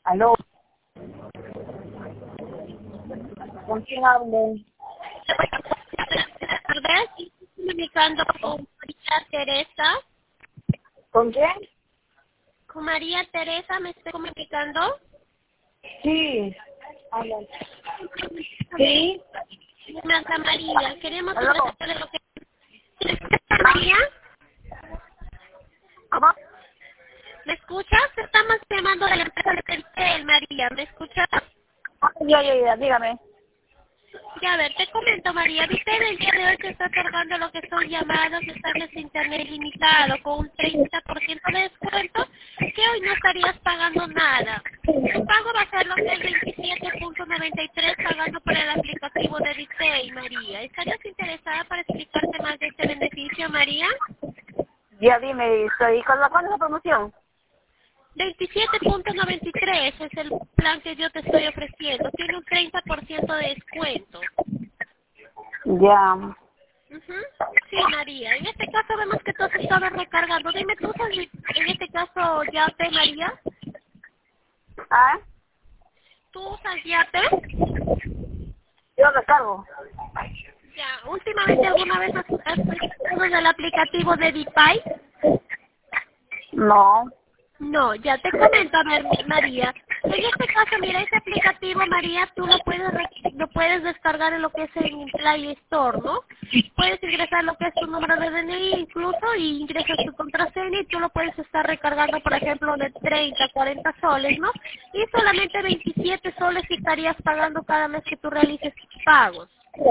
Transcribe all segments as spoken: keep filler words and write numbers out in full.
Aló. ¿Con quién hablo? Buenas tardes, estoy comunicando con María Teresa. ¿Con quién? Con María Teresa me estoy comunicando. Sí. Habla. Sí. Santa María, queremos Aló. ofrecerle lo que... María, ¿Cómo? ¿me escuchas? Estamos llamando de la empresa de Telcel, María, ¿me escuchas? Ah, Ya, ya, ya, dígame. Ya, a ver, te comento, María, viste el día de hoy que está otorgando lo que son llamadas, mensajes de internet limitado con un treinta por ciento de descuento, que hoy no estarías pagando nada. Tu pago va a ser lo que es veintisiete punto noventa y tres pagando por el aplicativo de Retail, María. ¿Estarías interesada para explicarte más de este beneficio, María? Ya dime, estoy con la cuál es la promoción. veintisiete punto noventa y tres es el plan que yo te estoy ofreciendo. Tiene un treinta por ciento de descuento. Ya. Ujú. Sí, María. En este caso vemos que tú has estado recargando. Dime, ¿tú usas en este caso Yape, María? ¿Ah? ¿Tú usas Yape? Yo recargo. Ya. ¿Últimamente alguna vez has has usado el aplicativo de Dipay? No. No, ya te comento, a ver, María. En este caso, mira, este aplicativo, María, tú lo puedes re- lo puedes descargar en lo que es en Play Store, ¿no? Puedes ingresar lo que es tu número de D N I incluso y ingresas tu contraseña y tú lo puedes estar recargando, por ejemplo, de treinta, cuarenta soles, ¿no? Y solamente veintisiete soles estarías pagando cada mes que tú realices tus pagos.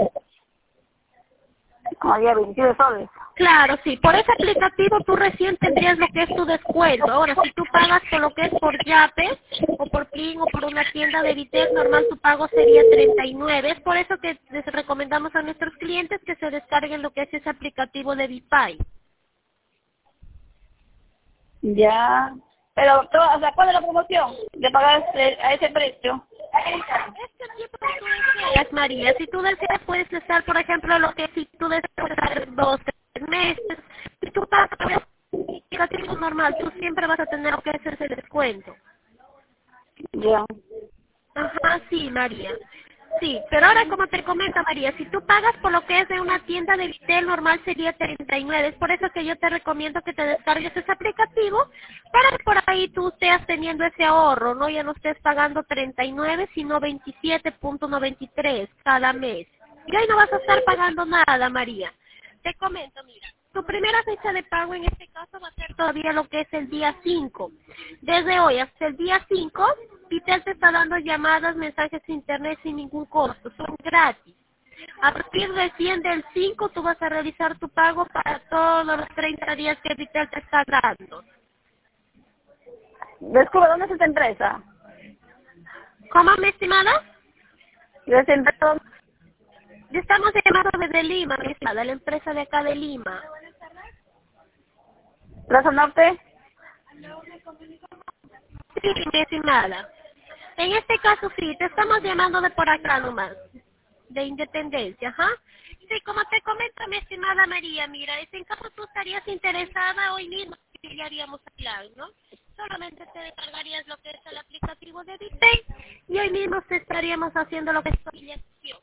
Como ya, veintisiete soles. Claro, sí. Por ese aplicativo tú recién tendrías lo que es tu descuento. Ahora, si tú pagas por lo que es por Yape o por Plin o por una tienda de Vitel, normal tu pago sería treinta y nueve. Es por eso que les recomendamos a nuestros clientes que se descarguen lo que es ese aplicativo de Dipay. Ya. Pero, tú, o sea, ¿cuál es la promoción? De pagar ese- a ese precio. Este tiempo que tú deseas, María, si tú deseas puedes estar, por ejemplo, lo que si tú deseas estar dos, tres meses, si tú pagas por el aplicativo normal, tú siempre vas a tener lo que es ese descuento. Ya. Ajá, sí, María. Sí, pero ahora como te comento, María, si tú pagas por lo que es de una tienda de Vitel normal sería treinta y nueve. Es por eso que yo te recomiendo que te descargues ese aplicativo para que por ahí tú estés teniendo ese ahorro, ¿no? Ya no estés pagando treinta y nueve, sino veintisiete punto noventa y tres cada mes. Y ahí no vas a estar pagando nada, María. Te comento, mira, tu primera fecha de pago en este caso va a ser todavía lo que es el día cinco. Desde hoy hasta el día cinco, Vitel te está dando llamadas, mensajes de internet sin ningún costo, son gratis. A partir del cien del cinco tú vas a realizar tu pago para todos los treinta días que Vitel te está dando. Descubre, ¿dónde es esta empresa? ¿Cómo, mi estimada? ¿Y esta empresa? Ya estamos llamando desde Lima, mi estimada, la empresa de acá de Lima. ¿Plaza Norte? Sí, mi estimada. En este caso sí, te estamos llamando de por acá nomás, de Independencia, ajá. Sí, como te comento, mi estimada María, mira, es en caso tú estarías interesada hoy mismo, ya haríamos el plan, ¿no? Solamente te descargarías lo que es el aplicativo de Dipay y hoy mismo te estaríamos haciendo lo que es tu afiliación.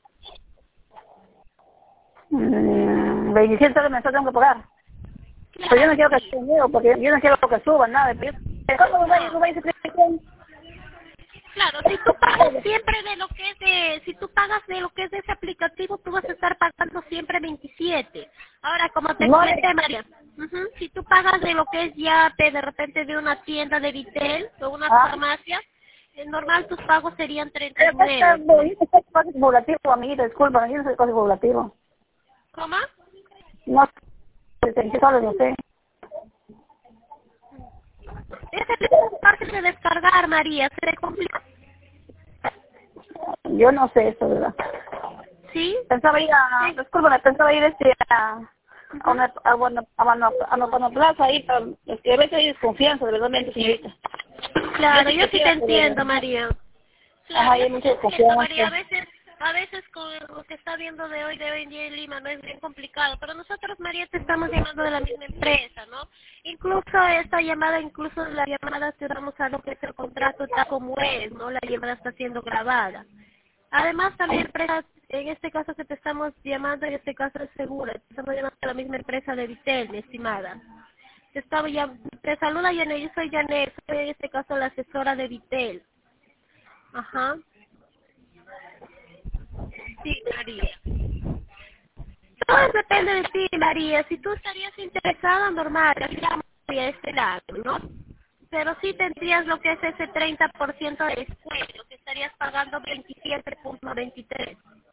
Mm, veintisiete soles mensual tengo que pagar. Pero yo no Claro, quiero que sí. suba dinero, porque yo no quiero que suba nada. Pero yo, ¿cómo me va a ir? No. ¿Cómo va a ir ese precio? Claro, si tú pagas siempre de lo que es de, si tú pagas de lo que es de ese aplicativo, tú vas a estar pagando siempre veintisiete. Ahora, como te No, comenté, María, ujú, si tú pagas de lo que es Yape, de repente de una tienda de Vitel o una ah, farmacia, es normal tus pagos serían treinta y pero acá está nueve. pues. bonito, está código poblativo, amiguita, disculpa, yo no soy código poblativo. ¿Cómo? No, veintisiete soles, no sé. Ese es fácil de descargar, María, se te complica. Yo no sé eso, ¿verdad? ¿Sí? Pensaba ir a, Sí. disculpa, pensaba ir este a, a Ujú. una, a, bueno, a, Mano- a Mano Plaza ahí, pero es que a veces hay desconfianza, de verdad, señorita. Yo Claro, sí yo sí te quisiera, pero, entiendo, María. ajá, Claro, yo hay sí mucha te entiendo, María. A desconfianza. veces, a veces con lo que está viendo de hoy, de hoy en día en Lima, no es bien complicado, pero nosotros, María, te estamos llamando de la misma empresa, ¿no? Incluso esta llamada, incluso la llamada te damos a lo que es el contrato tal como es, ¿no? La llamada está siendo grabada. Además, también empresa, en este caso que te estamos llamando, en este caso es segura, te estamos llamando a la misma empresa de Vitel, mi estimada. Te, estaba ya, te saluda Janet, yo soy Janet, soy en este caso la asesora de Vitel. Ajá. Sí, María. Todo depende de ti, María. Si tú estarías interesada, normal, llamaría a este lado, ¿no? Pero sí tendrías lo que es ese treinta por ciento de descuento, que estarías pagando veintisiete punto veintitrés.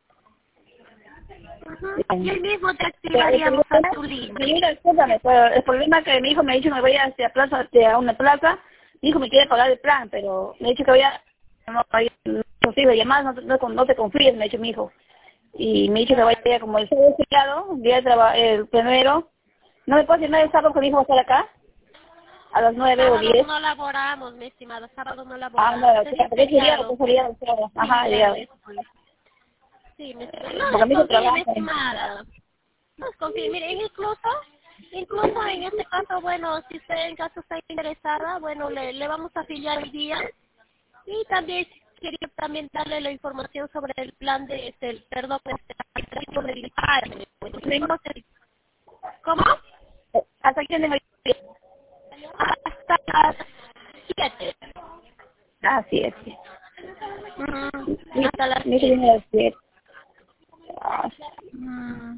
Uh-huh. Y el mismo te activaríamos a tu línea. Señora, escúchame, pero el problema es que mi hijo me ha dicho que me voy hacia plaza, hacia una plaza. Mi hijo me quiere pagar el plan, pero me ha dicho que voy a... No, hay posible llamadas, no, no, no te confíes, me ha dicho mi hijo. Y me ha dicho que vaya como el sábado feriado, el día de trabajo, el primero. ¿No me puedes decir nada el sábado que mi hijo va a estar acá? A las nueve o diez. No laboramos, mi estimada, sábado no Ah, laboramos. no, o sea, porque es feriado, es feriado, feriado. Ajá, feriado. Sí, mi estimada. No, desconfíe, mi estimada. No desconfíe. Mire, incluso, incluso en este caso, bueno, si usted en caso está interesada, bueno, le, le vamos a afiliar el día. Y también quería también darle la información sobre el plan de, este, perdón, este, del padre. ¿Cómo? ¿Hasta quién tengo? Hasta las siete. Ah, sí, es. Sí. Mm, hasta las siete. siete. Las siete. Ah. Mm.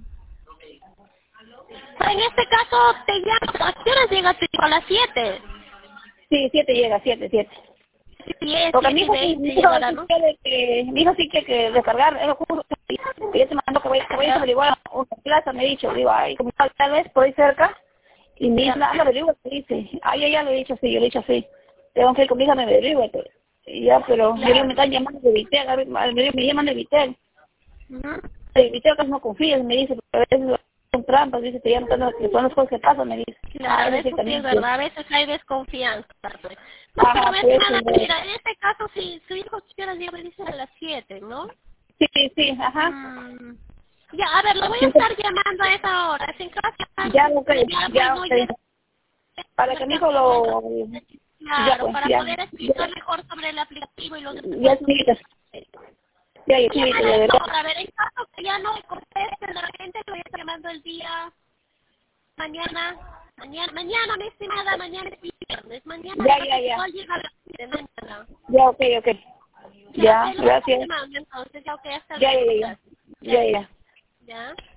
En este caso, te llamo. ¿A qué horas llegas? A las siete. Sí, siete llega, siete, siete. Sí, es Porque mi hijo, siete y sí, mi veinte hijo llegará, sí ¿no? quiere que, mi hijo sí quiere que descargar, él justo, que ya te mandó que voy, que voy a averiguar una plaza, me he dicho, digo, ay, como tal vez por ahí cerca, y mi hija, anda, averigua, me dice, ay, ya, ya le he dicho así, yo le he dicho así, tengo que ir con mi hija, me averigua, y ya, pero yo digo, me están llamando de Vitel, a ver, me, me llaman de Vitel, Uh-huh. de Vitel casi no confías, me dice, pero a veces son trampas, dice, te llaman, que son las cosas que pasan, me dice. Claro, Ah, eso sí es verdad, a veces hay desconfianza. Pues. No, ajá, pero pues, estimada, mira, en este caso, si su hijo quiera ya me dice a las siete, ¿no? sí, sí, ajá. Mm. Ya, a ver, lo voy a Sí, estar llamando a esa hora. Si en caso ya, ok, ya, ya, pues, no ok. llega. Para que mi hijo lo... Ya, Claro, pues, para ya. poder explicar mejor sobre el aplicativo y los Ya, señorita. Ya, ya, señorita, ya, ya, de a ver, en caso que ya no conteste la gente, lo voy a estar llamando el día mañana, mañana, mañana, mi estimada, mañana es viernes, mañana ya, ya, ya. igual llega a las siete, mañana. Ya, ok, ok. Ya, Ya, te lo voy a estar gracias. llamando entonces, ya, ok, hasta Ya, luego, ya, ya. gracias. Ya, ya. Ya.